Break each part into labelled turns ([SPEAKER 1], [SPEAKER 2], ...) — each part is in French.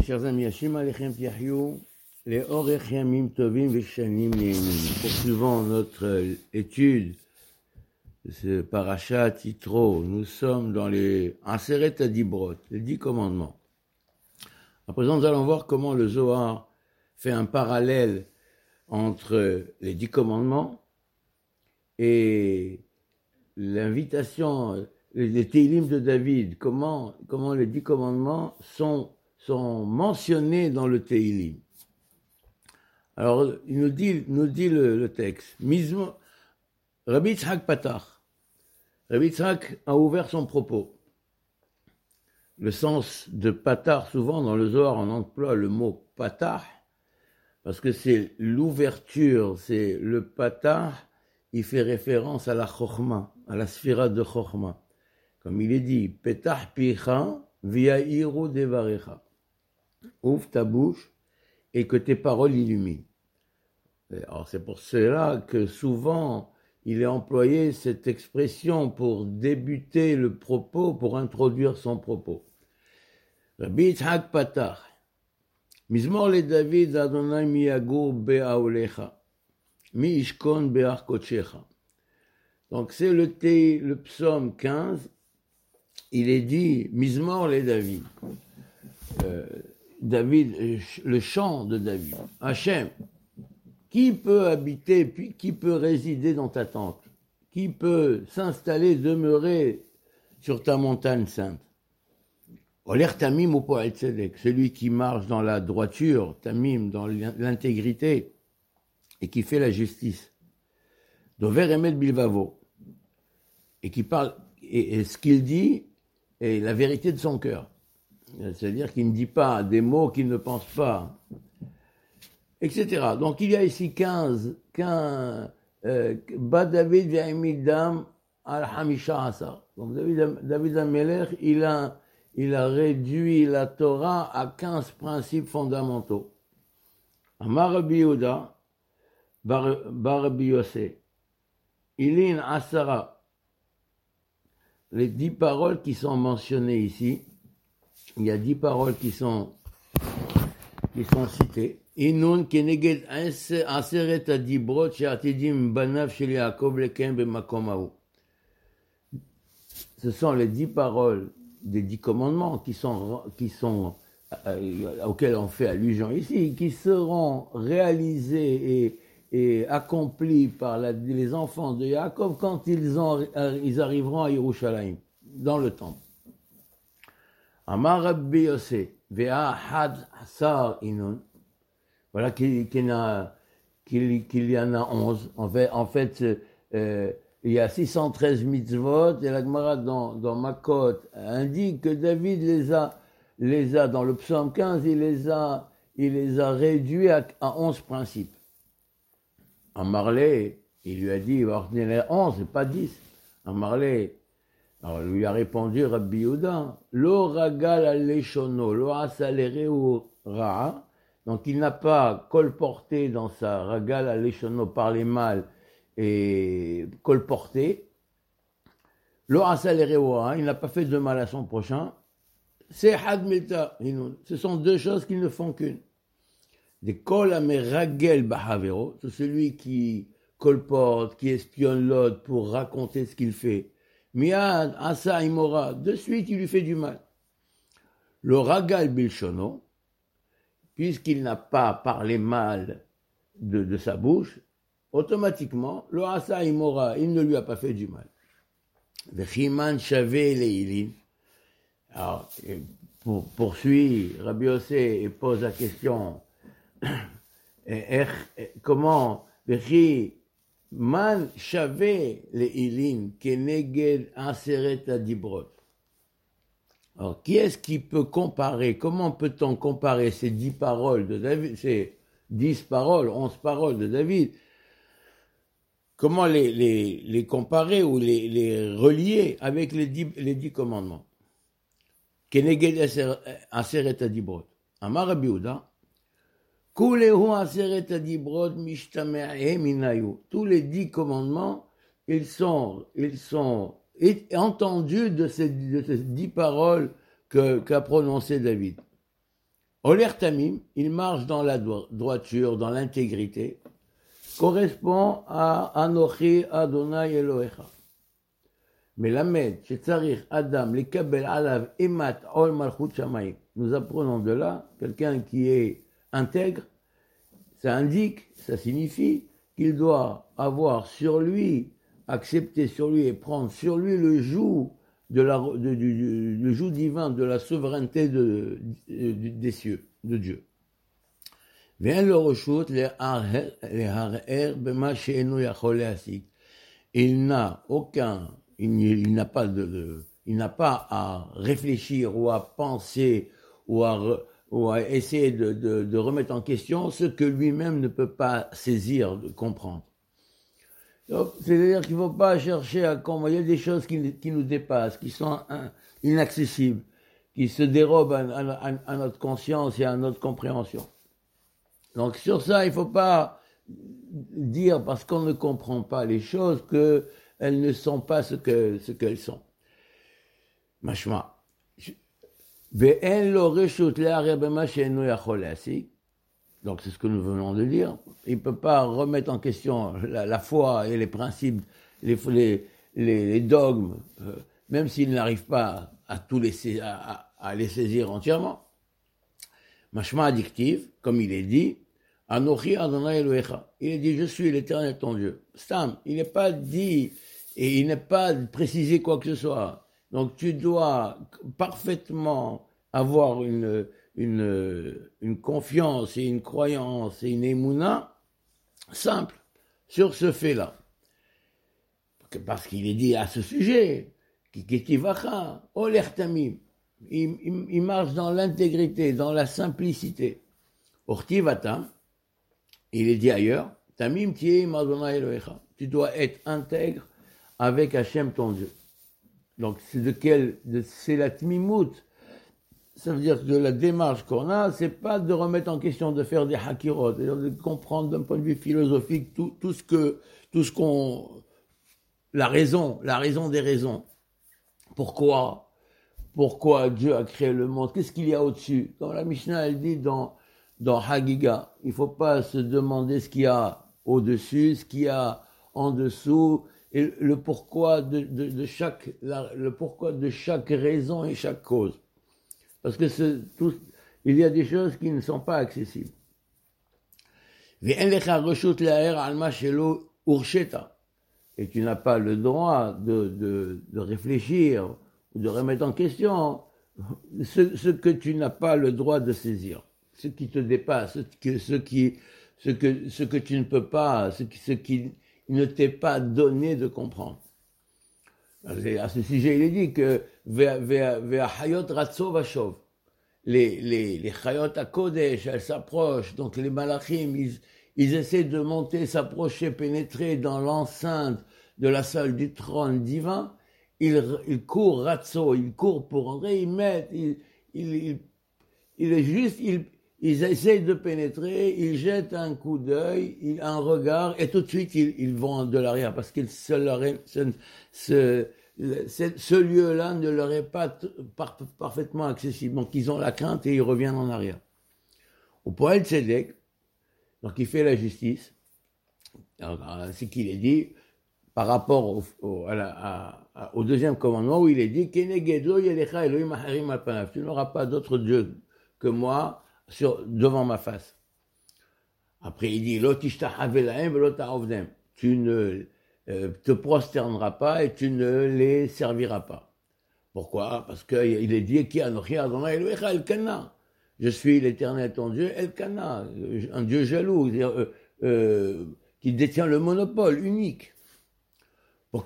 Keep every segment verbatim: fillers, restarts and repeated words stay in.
[SPEAKER 1] Chers amis, Hashim Alechem Tiahyou, les Orech Yamim Tovim Veshanim Ne'emim. Poursuivant notre étude de ce parashat Yitro, nous sommes dans les Aseret Adibrot, les dix commandements. À présent, nous allons voir comment le Zohar fait un parallèle entre les dix commandements et l'invitation, les Teilim de David, comment, comment les dix commandements sont sont mentionnés dans le Teilim. Alors, il nous dit, nous dit le, le texte. Mizmo, Rabbi Yitzhak Patach. Rabbi Yitzhak a ouvert son propos. Le sens de Patach, souvent dans le Zohar, on emploie le mot Patach, parce que c'est l'ouverture, c'est le Patach, il fait référence à la Chokhma, à la sphira de Chokhma. Comme il est dit, Petach Picha, Viahiru Devarecha. Ouvre ta bouche et que tes paroles illuminent. Alors c'est pour cela que souvent il est employé cette expression pour débuter le propos, pour introduire son propos. Rabbi Yitzhak Patach, Mizmor le David Adonai mi yagur be'aolecha, mi ishkon be'ar kodshecha. Donc c'est le, thé, le psaume quinze, il est dit Mizmor le David. Euh, David, le chant de David. Hachem, qui peut habiter, puis qui peut résider dans ta tente? Qui peut s'installer, demeurer sur ta montagne sainte? Oler Tamim ou Poel Tzedek, celui qui marche dans la droiture, Tamim, dans l'intégrité, et qui fait la justice. Dover Emet Bilvavo, et qui parle, et, et ce qu'il dit est la vérité de son cœur. C'est-à-dire qu'il ne dit pas des mots qu'il ne pense pas, et cetera. Donc il y a ici quinze, quinze, euh, Ba David Ve'imidam al Hamisha Asar. Donc David, David Amelech, il a, il a réduit la Torah à quinze principes fondamentaux. Amar Rabbi Yehuda, Bar Rabbi Yosef, Ilin Asara, les dix paroles qui sont mentionnées ici. Il y a dix paroles qui sont, qui sont citées. Inun keneged aseret adibrot she'atidim banav shel Yaakov lekem b'makom hahu. Ce sont les dix paroles des dix commandements qui sont, qui sont, euh, auxquels on fait allusion ici, qui seront réalisés et, et accomplis par la, les enfants de Yaakov quand ils, ont, ils arriveront à Yerushalayim, dans le temple. Amar Rabbi Yosef, Ve'a had asar inun. Voilà qu'il, qu'il, y a, qu'il, qu'il y en a onze. En fait, en fait euh, il y a six cent treize mitzvot, et la Gemara dans, dans Makot indique que David les a, les a, dans le psaume quinze, il les a, il les a réduits à, à onze principes. Amarlé, il lui a dit, il va retenir les onze, et pas dix. Amarlé, alors, lui a répondu Rabbi Yehuda, Lo ragal al-leshono, lo asalere ou ra'a. Donc, il n'a pas colporté dans sa ragal al-leshono par les mâles et colporté. Lo asalere ou ra'a, il n'a pas fait de mal à son prochain. C'est had milta. Ce sont deux choses qui ne font qu'une. Des kol ame ragel bahavero, c'est celui qui colporte, qui espionne l'autre pour raconter ce qu'il fait. Miad, Asa, Imora, de suite il lui fait du mal. Le Ragal Bilshono, puisqu'il n'a pas parlé mal de, de sa bouche, automatiquement, le Asa, Imora, il ne lui a pas fait du mal. Vechiman Shavé Leilin. Alors, pour, poursuit Rabbi Yosef et pose la question, comment, Vechi, Man shavé le ilin keneged aseret adibrot. Alors, qui est-ce qui peut comparer? Comment peut-on comparer ces dix paroles de David, ces dix paroles, onze paroles de David? Comment les, les, les comparer ou les, les relier avec les dix, les dix commandements? Keneged aseret adibrot. Amar Rabbi Yehuda. Tous les dix commandements, ils sont, ils sont entendus de ces, de ces dix paroles que, qu'a prononcé David. Oler Tamim, il marche dans la droiture, dans l'intégrité, correspond à Anochi Adonai Elohecha. Mais Lamed, Shetzarich, Adam, Lekabel, Alav, Emat, Ol Malchut Shamayim. Nous apprenons de là, quelqu'un qui est intègre, ça indique, ça signifie qu'il doit avoir sur lui, accepter sur lui et prendre sur lui le joug de la, de, du, du, le joug divin de la souveraineté de, de, de, des cieux, de Dieu. Vient le rechute, les harer, bema she'enu yachol le'asik. Il n'a aucun, il, il n'a pas de, de, il n'a pas à réfléchir ou à penser ou à, ou à essayer de, de, de remettre en question ce que lui-même ne peut pas saisir, de comprendre. C'est-à-dire qu'il ne faut pas chercher à comprendre. Il y a des choses qui, qui nous dépassent, qui sont un, inaccessibles, qui se dérobent à, à, à notre conscience et à notre compréhension. Donc sur ça, il ne faut pas dire, parce qu'on ne comprend pas les choses, qu'elles ne sont pas ce, que, ce qu'elles sont. Mashma. Donc c'est ce que nous venons de dire. Il ne peut pas remettre en question la, la foi et les principes, les, les, les, les dogmes, euh, même s'il n'arrive pas à, tous les, à, à les saisir entièrement. Mashma addictif, comme il est dit, Anochi Adonai Elohecha. Il est dit, je suis l'Éternel ton Dieu. Stam, il n'est pas dit, et il n'est pas précisé quoi que ce soit. Donc tu dois parfaitement avoir une, une, une confiance et une croyance et une émouna simple sur ce fait-là. Parce qu'il est dit à ce sujet, Kiketivacha, Oler Tamim. Il, il, il marche dans l'intégrité, dans la simplicité. Ortivata, il est dit ailleurs, Tamim Tiem Adonai Elohecha. Tu dois être intègre avec Hachem ton Dieu. Donc c'est de quel, de, c'est la tmimout. Ça veut dire que la démarche qu'on a, c'est pas de remettre en question, de faire des hakirot, c'est-à-dire de comprendre d'un point de vue philosophique tout, tout ce que, tout ce qu'on, la raison, la raison des raisons. Pourquoi, pourquoi Dieu a créé le monde? Qu'est-ce qu'il y a au-dessus? Comme la Mishnah, elle dit dans, dans Hagiga, il faut pas se demander ce qu'il y a au-dessus, ce qu'il y a en dessous, et le pourquoi de, de, de chaque, la, le pourquoi de chaque raison et chaque cause. Parce que c'est tout, il y a des choses qui ne sont pas accessibles. Et tu n'as pas le droit de, de, de réfléchir ou de remettre en question ce, ce que tu n'as pas le droit de saisir, ce qui te dépasse, ce, que, ce, qui, ce, que, ce que tu ne peux pas, ce qui, ce qui ne t'est pas donné de comprendre. À ce sujet, il est dit que les, les, les chayot à Kodesh, elles s'approchent, donc les malachim, ils, ils essaient de monter, s'approcher, pénétrer dans l'enceinte de la salle du trône divin. Ils, ils courent, ratso, ils courent pour entrer, ils mettent, ils, ils, ils, ils est juste, ils, ils essaient de pénétrer, ils jettent un coup d'œil, un regard, et tout de suite, ils, ils vont de l'arrière, parce que ce, ce, ce, ce lieu-là ne leur est pas par, parfaitement accessible. Donc, ils ont la crainte et ils reviennent en arrière. Au Poël Tzedek, donc il fait la justice, c'est qu'il est dit, par rapport au, au, à la, à, à, au deuxième commandement, où il est dit, tu n'auras pas d'autre Dieu que moi sur, devant ma face. Après, il dit, tu ne euh, te prosterneras pas et tu ne les serviras pas. Pourquoi? Parce qu'il est dit, je suis l'Éternel ton Dieu, Elkana, un Dieu jaloux, euh, euh, qui détient le monopole unique. Parce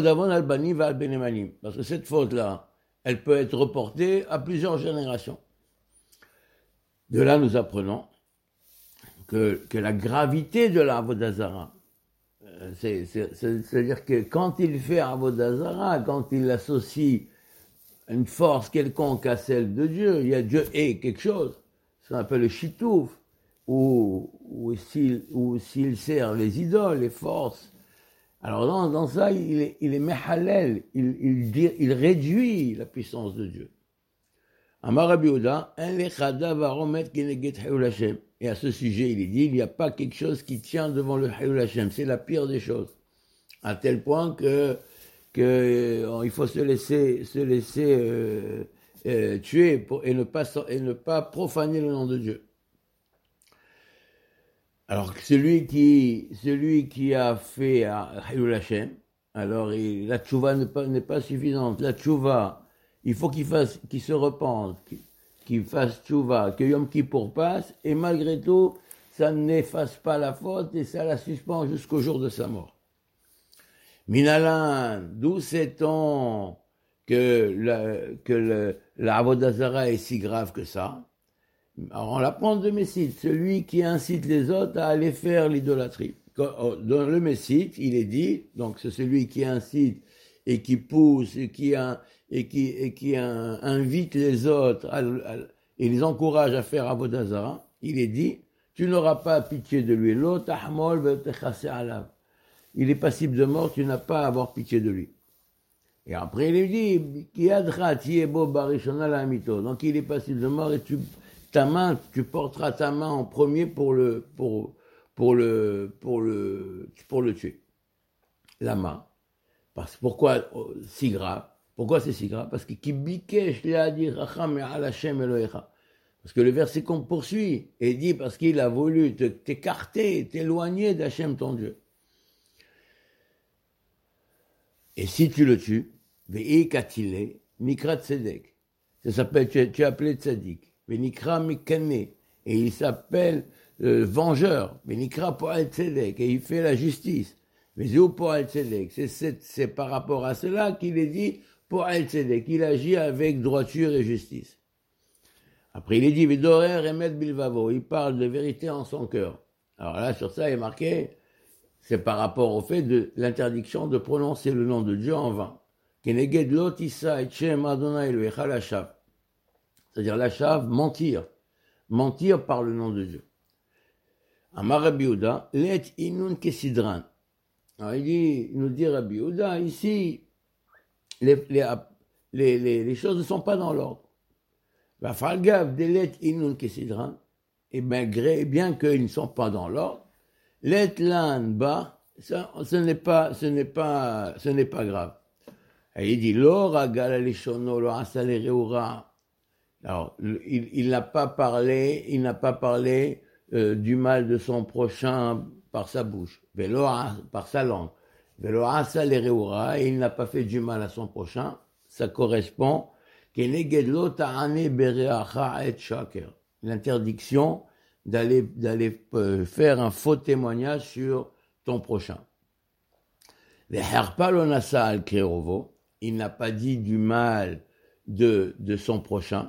[SPEAKER 1] que cette faute-là, elle peut être reportée à plusieurs générations. De là, nous apprenons que, que la gravité de la Avodah Zara, c'est, c'est, c'est, c'est-à-dire que quand il fait Avodah Zara, quand il associe une force quelconque à celle de Dieu, il y a Dieu et quelque chose, ce qu'on appelle le chitouf, ou, ou, s'il, ou s'il sert les idoles, les forces. Alors dans, dans ça, il est, il est mehalel, il, il, il réduit la puissance de Dieu. Amar Rabbi Yehuda, en lechada varomet keneged Hayul Hashem. Et à ce sujet, il est dit, il n'y a pas quelque chose qui tient devant le Hayul Hashem. C'est la pire des choses. À tel point que, que euh, il faut se laisser, se laisser euh, euh, tuer pour, et, ne pas, et ne pas profaner le nom de Dieu. Alors, celui qui, celui qui a fait Hayul Hashem, alors il, la tchouva n'est pas, n'est pas suffisante. La tchouva, il faut qu'il fasse, qu'il se repente, qu'il, qu'il fasse tchouva, que Yom Kippour passe, et malgré tout, ça n'efface pas la faute et ça la suspend jusqu'au jour de sa mort. Minalan, d'où sait-on que, la, que le, la Avodah Zara est si grave que ça? Alors on l'apprend de Messite, celui qui incite les autres à aller faire l'idolâtrie. Dans le Messite, il est dit, donc c'est celui qui incite et qui pousse et qui, a, et qui, et qui a, invite les autres à, à, et les encourage à faire Avodah Zara, il est dit, tu n'auras pas pitié de lui. Lo tahmol ve'techase alav. Il est passible de mort, tu n'as pas à avoir pitié de lui. Et après il est dit, Ki adra tiebo barishona la mito. Donc il est passible de mort et tu ta main, tu porteras ta main en premier pour le, pour, pour le, pour le, pour le tuer. La main. Parce, pourquoi si grave? Pourquoi c'est si grave? Parce que qui bikesh l'a dit racham al Hashem Elohecha. Parce que le verset qu'on poursuit est dit parce qu'il a voulu te, t'écarter, t'éloigner d'Hachem ton Dieu. Et si tu le tues, ve'i katile, nikra tzedek. Ça s'appelle, tu es, tu es appelé tzedek. Venikra mikane, et il s'appelle euh, vengeur. Venikra po'al tzedek, et il fait la justice. Vezou po'al tzedek, c'est, c'est, c'est par rapport à cela qu'il est dit po'al tzedek, il agit avec droiture et justice. Après il est dit Vedorer emet bilvavo, il parle de vérité en son cœur. Alors là sur ça il est marqué, c'est par rapport au fait de l'interdiction de prononcer le nom de Dieu en vain. Keneged lo tisa et shem Adonai Elohecha lashav. C'est-à-dire la chave, mentir. Mentir par le nom de Dieu. Amar Rabbi Yehuda, let inun kesidran. Alors il dit, il nous dit Rabbi Yehuda, ici, les, les, les, les, les choses ne sont pas dans l'ordre. Va falgav de let inun kesidran, et malgré, bien qu'ils ne sont pas dans l'ordre, let lan ba, ça, ce n'est pas, ce n'est pas, ce n'est pas grave. Et il dit, lo ragal alishono, lo asale reura. Alors, il, il n'a pas parlé, il n'a pas parlé euh, du mal de son prochain par sa bouche, Veloa, par sa langue. Veloasa le reura, et il n'a pas fait du mal à son prochain. Ça correspond l'interdiction d'aller d'aller euh, faire un faux témoignage sur ton prochain. Le herpalonasa al kerovo, il n'a pas dit du mal de, de son prochain.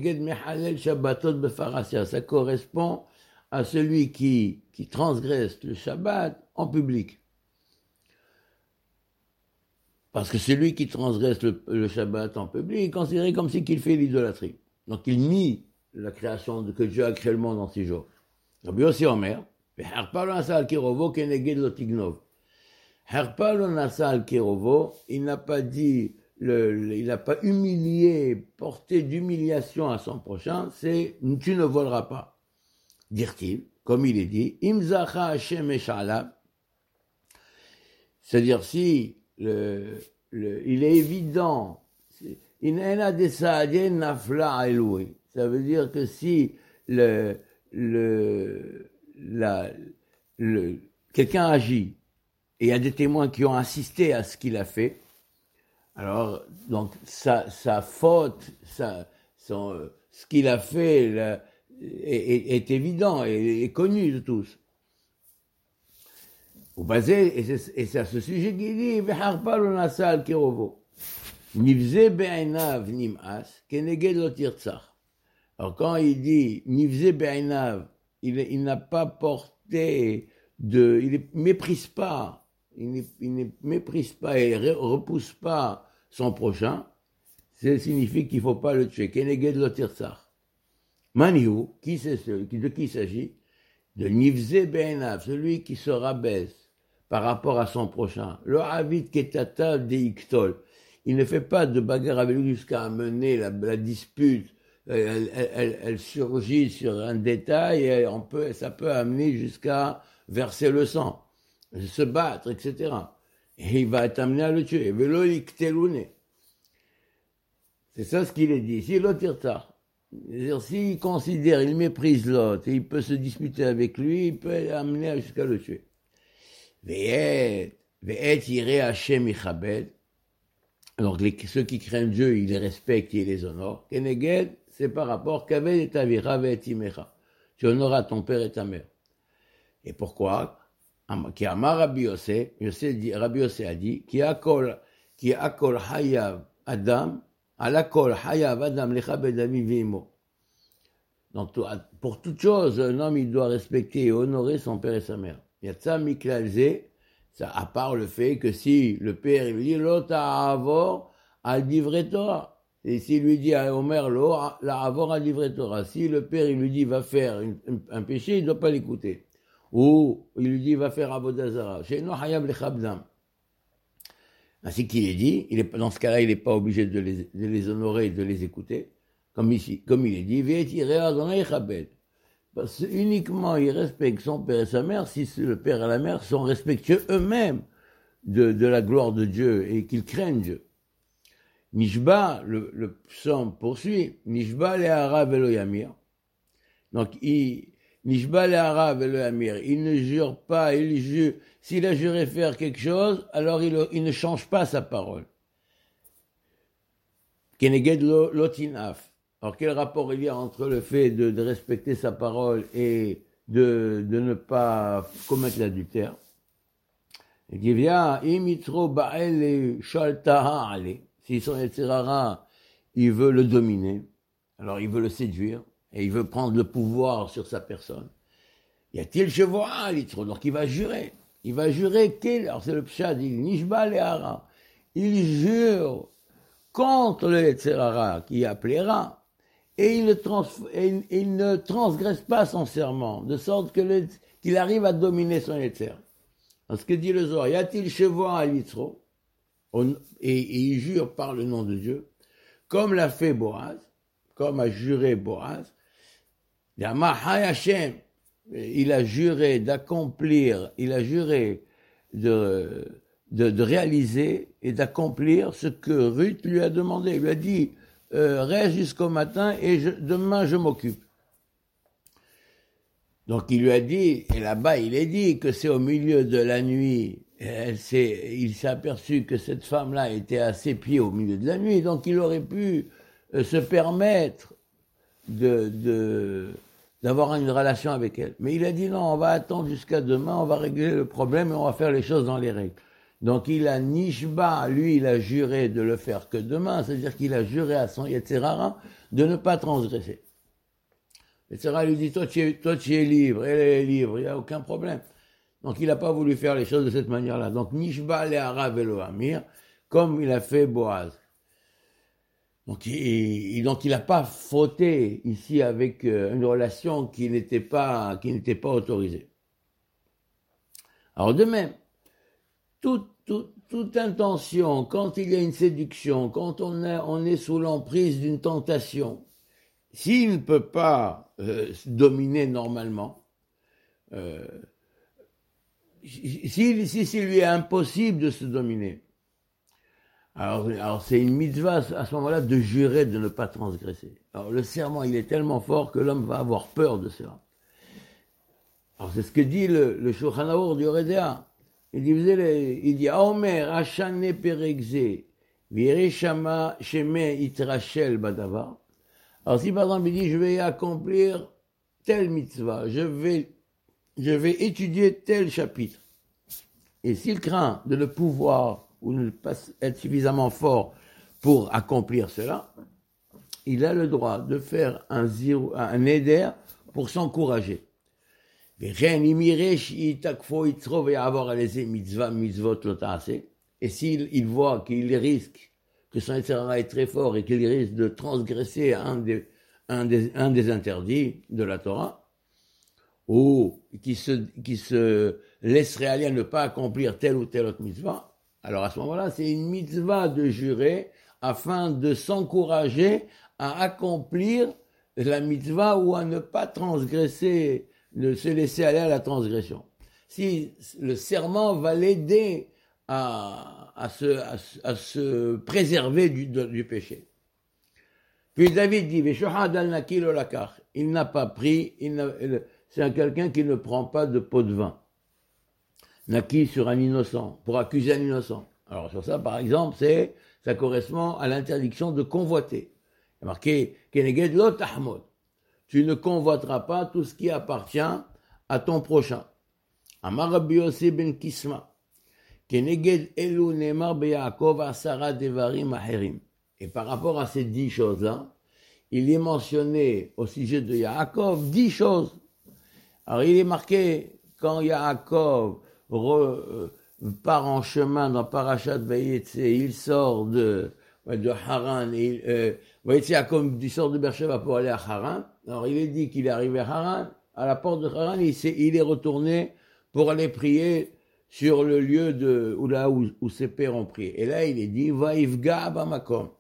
[SPEAKER 1] Ça correspond à celui qui, qui transgresse le Shabbat en public. Parce que celui qui transgresse le, le Shabbat en public est considéré comme si qu'il fait l'idolâtrie. Donc il nie la création de, que Dieu a créé le monde en six jours. Rabbi Yossi Omer, il n'a pas dit Le, le, il n'a pas humilié, porté d'humiliation à son prochain, c'est « tu ne voleras pas ». Dire-t-il, comme il est dit, « Imzacha Hashem Eshala », c'est-à-dire si le, le, il est évident, « Inena de Saadien Nafla Eloui », ça veut dire que si le, le, la, le, quelqu'un agit et il y a des témoins qui ont assisté à ce qu'il a fait, alors, donc, sa, sa faute, sa, son, ce qu'il a fait là, est, est, est évident et est connu de tous. Au basé, et c'est, et c'est à ce sujet qu'il dit, Veharpal nasal kerovo. Nivze be'ainav nim'as, keneged lo tirtzach. Alors, quand il dit Nivze be'ainav, il, il n'a pas porté de, il ne méprise pas, il ne, il ne méprise pas et ne repousse pas son prochain, ça signifie qu'il ne faut pas le tuer. Keneged lo tirtzach. Maniou, qui c'est ce, de qui il s'agit? De Nivze be'ainav, celui qui se rabaisse par rapport à son prochain. Le Havid ketata de iktol. Il ne fait pas de bagarre avec lui jusqu'à amener la, la dispute elle, elle, elle, elle surgit sur un détail et on peut, ça peut amener jusqu'à verser le sang, se battre, et cetera. Et il va être amené à le tuer. Velo iktelune. C'est ça ce qu'il est dit. Si l'autre est tard. C'est-à-dire, s'il considère, il méprise l'autre, et il peut se disputer avec lui, il peut l'amener jusqu'à le tuer. Ve'et, ve'et yireh Hashem yichabed. Donc, les, ceux qui craignent Dieu, ils les respectent et ils les honorent. Keneged, c'est par rapport qu'aved et avira ve'et imecha. Tu honoras ton père et ta mère. Et pourquoi? Qui amar Rabbi Yossé, Rabbi Yossé a dit, qui akol, qui akol hayav adam, alakol hayav adam lechabed aviv ve'imo. Donc, pour toute chose, un homme, il doit respecter et honorer son père et sa mère. Yatsa miklalze, ça, à part le fait que si le père, il lui dit, l'autre a avor, al divrei Torah. Et s'il lui dit à Omer, l'autre a avor al divrei Torah. Si le père, il lui dit, va faire une, un, un péché, il ne doit pas l'écouter. Ou il lui dit, va faire avodah zara. She'eno hayab lechabdam. Ainsi qu'il est dit, il est, dans ce cas-là, il n'est pas obligé de les, de les honorer et de les écouter. Comme ici, comme il est dit, ve'et yireh Adonai yichabed. Parce que uniquement il respecte son père et sa mère si le père et la mère sont respectueux eux-mêmes de, de la gloire de Dieu et qu'ils craignent Dieu. Nishba, le, le psaume poursuit, Nishba le'ara velo yamir. Donc, il, Nishba le'ara velo yamir, il ne jure pas, il jure, s'il a juré faire quelque chose, alors il, il ne change pas sa parole. Keneged lo, lo tinaf. Alors, quel rapport il y a entre le fait de, de respecter sa parole et de, de ne pas commettre l'adultère? Il dit, viens, imitro ba'el shaltaha ale. Si son etzerara, il veut le dominer, alors il veut le séduire, et il veut prendre le pouvoir sur sa personne. Y a-t-il chevoa litro? Donc il va jurer. Il va jurer qu'il, alors c'est le pshad, il dit, nishba le'ara. Il jure contre le etzerara qui appellera. Et il, ne trans, et il, il ne transgresse pas son serment, de sorte que le, qu'il arrive à dominer son Yetzer. Ce que dit le Zohar, y a-t-il chevoa à l'Yitro, et, et il jure par le nom de Dieu, comme l'a fait Boaz, comme a juré Boaz, il a juré d'accomplir, il a juré de, de, de réaliser et d'accomplir ce que Ruth lui a demandé. Il lui a dit, Euh, reste jusqu'au matin et je, demain je m'occupe. Donc il lui a dit, et là-bas il est dit que c'est au milieu de la nuit, elle s'est, il s'est aperçu que cette femme-là était à ses pieds au milieu de la nuit, donc il aurait pu euh, se permettre de, de, d'avoir une relation avec elle. Mais il a dit non, on va attendre jusqu'à demain, on va régler le problème et on va faire les choses dans les règles. Donc il a nishba, lui il a juré de le faire que demain, c'est-à-dire qu'il a juré à son Yetzerara de ne pas transgresser. Yetzerara lui dit, toi tu es, toi, tu es libre, elle est libre, il n'y a aucun problème. Donc il n'a pas voulu faire les choses de cette manière-là. Donc nishba le'ara velo amir, comme il a fait Boaz. Donc il, donc il n'a pas fauté ici avec une relation qui n'était pas, qui n'était pas autorisée. Alors de même, Toute, toute, toute intention, quand il y a une séduction, quand on, a, on est sous l'emprise d'une tentation, s'il ne peut pas euh, dominer normalement, euh, si, si, si lui est impossible de se dominer, alors, alors c'est une mitzvah à ce moment-là de jurer de ne pas transgresser. Alors le serment, il est tellement fort que l'homme va avoir peur de cela. Alors c'est ce que dit le, le Shulchan Aruch du Yoredea. Il dit, il dit, Omer, Hachane Perekze, Vireshama Sheme Itrachel Badavar. Alors si par exemple il dit, je vais accomplir telle mitzvah, je vais, je vais étudier tel chapitre. Et s'il craint de ne pouvoir ou ne pas être suffisamment fort pour accomplir cela, il a le droit de faire un zéro, un éder pour s'encourager. Et s'il il voit qu'il risque, que son Yetzerara est très fort et qu'il risque de transgresser un des, un des, un des interdits de la Torah, ou qui se, qui se laisserait aller à ne pas accomplir telle ou telle autre mitzvah, alors à ce moment-là, c'est une mitzvah de jurer afin de s'encourager à accomplir la mitzvah ou à ne pas transgresser, ne se laisser aller à la transgression. Si le serment va l'aider à, à, se, à, à se préserver du, du péché. Puis David dit, il n'a pas pris, il n'a, c'est quelqu'un qui ne prend pas de pot de vin. Naki sur un innocent, pour accuser un innocent. Alors sur ça, par exemple, c'est, ça correspond à l'interdiction de convoiter. Il y a marqué, Keneged lo tahmod. Tu ne convoiteras pas tout ce qui appartient à ton prochain. Amar Rabbi Yossi ben Kisma. Keneged elu nemar beYaakov asara devarim aherim. Et par rapport à ces dix choses-là, il est mentionné au sujet de Yaakov dix choses. Alors il est marqué, quand Yaakov re, euh, part en chemin dans Parashat Vayetze, il sort de, de Haran, il, euh, Vayetze Yaakov il sort de Beersheba pour aller à Haran. Alors il est dit qu'il est arrivé à Haran, à la porte de Haran, il, il est retourné pour aller prier sur le lieu de, où, là, où, où ses pères ont prié. Et là il est dit, Vaivga bamakom.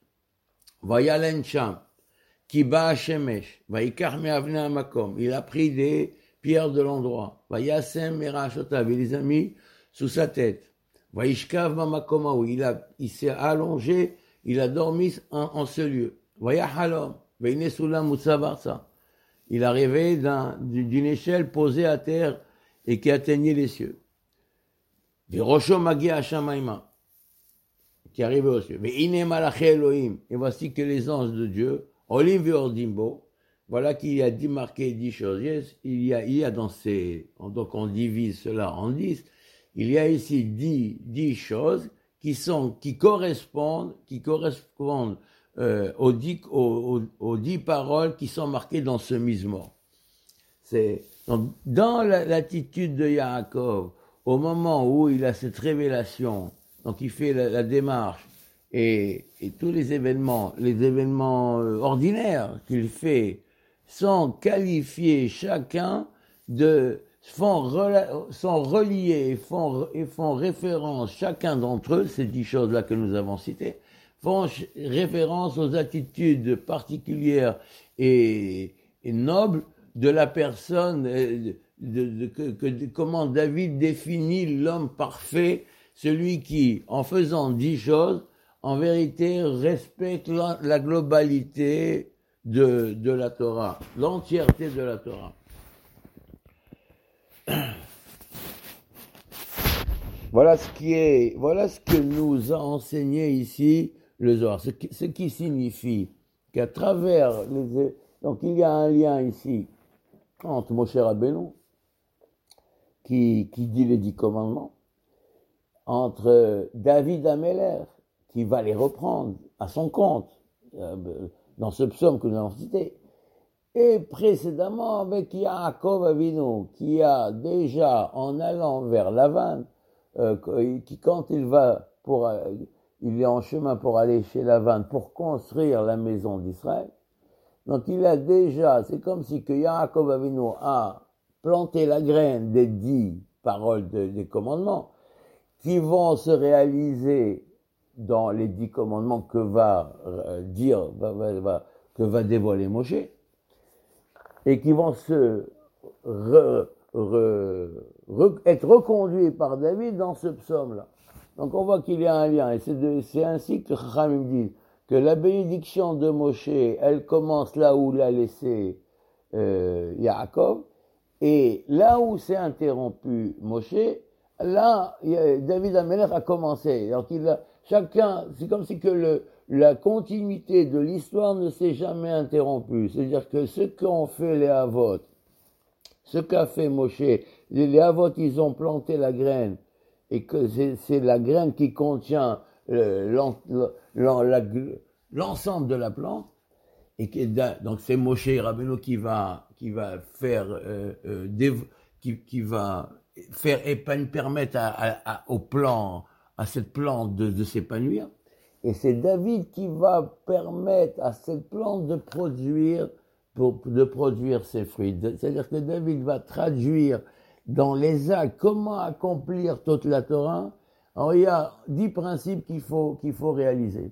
[SPEAKER 1] Vayalen Sham, Kiba Shemesh, Vaikar Me'avne Amakom. Il a pris des pierres de l'endroit. Vayasem Merachotav, il les a mis sous sa tête. Vaishkav Mamakomaou, il a, il s'est allongé, il a dormi en, en ce lieu. Vayahalom, Vainesulam Mutsavarsa. Il a rêvé d'un, d'une échelle posée à terre et qui atteignait les cieux. Virosho Magi Hashamaima, qui arrivait aux cieux. Mais Ine Malaché Elohim, et voici que les anges de Dieu, Olim Veordimbo, voilà qu'il y a dix marqué dix choses. Il y a, il y a dans ces, donc on divise cela en dix, il y a ici dix, dix choses qui sont, qui correspondent, qui correspondent euh, aux, dix, aux, aux, aux dix paroles qui sont marquées dans ce mismor. C'est, donc, dans la, l'attitude de Yaakov, au moment où il a cette révélation, donc il fait la, la démarche et, et tous les événements, les événements euh, ordinaires qu'il fait sont qualifiés chacun de, font, rela, sont reliés et font, et font référence, chacun d'entre eux, ces dix choses-là que nous avons citées, font référence aux attitudes particulières et, et nobles de la personne, de, de, de, que, que, comment David définit l'homme parfait, celui qui, en faisant dix choses, en vérité, respecte la, la globalité de, de la Torah, l'entièreté de la Torah. Voilà ce qui est, voilà ce que nous a enseigné ici le Zohar, ce qui, ce qui signifie qu'à travers les, donc il y a un lien ici entre Moshe Rabbeinu, qui, qui dit les dix commandements, entre David Améler, qui va les reprendre à son compte, euh, dans ce psaume que nous avons cité, et précédemment avec Yaakov Avinu, qui a déjà, en allant vers Lavan, euh, qui quand il va pour, euh, il est en chemin pour aller chez Lavan pour construire la maison d'Israël, donc il a déjà, c'est comme si que Yaakov Avinu a planté la graine des dix paroles de, des commandements, qui vont se réaliser dans les dix commandements que va euh, dire, va, va, va, que va dévoiler Moshe, et qui vont se re, re, re, être reconduits par David dans ce psaume-là. Donc on voit qu'il y a un lien, et c'est, de, c'est ainsi que Chachamim dit que la bénédiction de Moshe, elle commence là où l'a laissé euh, Yaakov, et là où s'est interrompu Moshe, là, David Améler a commencé. Donc il a, chacun, c'est comme si que le, la continuité de l'histoire ne s'est jamais interrompue. C'est-à-dire que ce qu'ont fait les Havot, ce qu'a fait Moshe, les, les Havot, ils ont planté la graine, et que c'est, c'est la graine qui contient euh, l'en, l'en, la, l'ensemble de la plante, et que, donc c'est Moshe Rabbeinu qui va, qui va faire, euh, euh, des, qui, qui va faire épanouir, permettre à, à, à, au plan, à cette plante de, de s'épanouir. Et c'est David qui va permettre à cette plante de produire, pour, de produire ses fruits. C'est-à-dire que David va traduire dans les actes comment accomplir toute la Torah. Alors il y a dix principes qu'il faut, qu'il faut réaliser.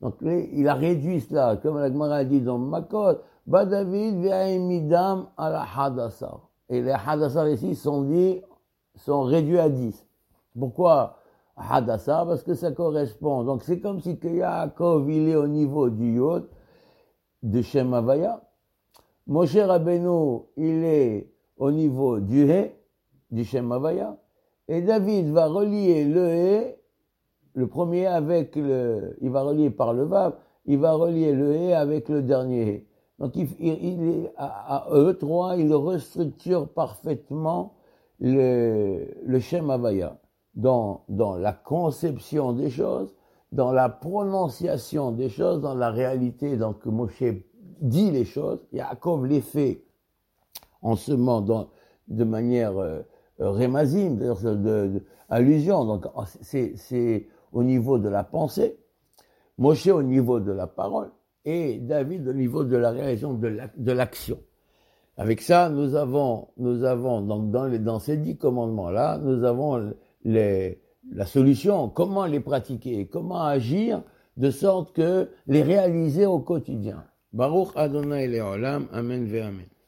[SPEAKER 1] Donc il a réduit cela, comme la Gemara a dit dans Makot, Ba David ve'aimidam ala hadassar. Et les hadassar ici sont dit, sont réduits à dix. Pourquoi hadassar? Parce que ça correspond. Donc c'est comme si que Yaakov, il est au niveau du Yod, de Shem Havaya. Moshe Rabbeinu, il est au niveau du He, du Shem Havaya. Et David va relier le He, le premier avec le, il va relier par le Vav, il va relier le He avec le dernier He. Donc il, il, il est, à, à eux trois, il restructure parfaitement le, le Shem Havaya dans, dans la conception des choses, dans la prononciation des choses, dans la réalité. Donc Moshe dit les choses, Yaakov les fait en semant dans, de manière euh, rémazim, de, de, de allusion. Donc c'est, c'est au niveau de la pensée, Moshe au niveau de la parole et David au niveau de la réalisation de, la, de l'action. Avec ça, nous avons, nous avons donc dans, les, dans ces dix commandements-là, nous avons les, la solution, comment les pratiquer, comment agir de sorte que les réaliser au quotidien. Baruch Adonai Le'olam, Amen ve'Amen.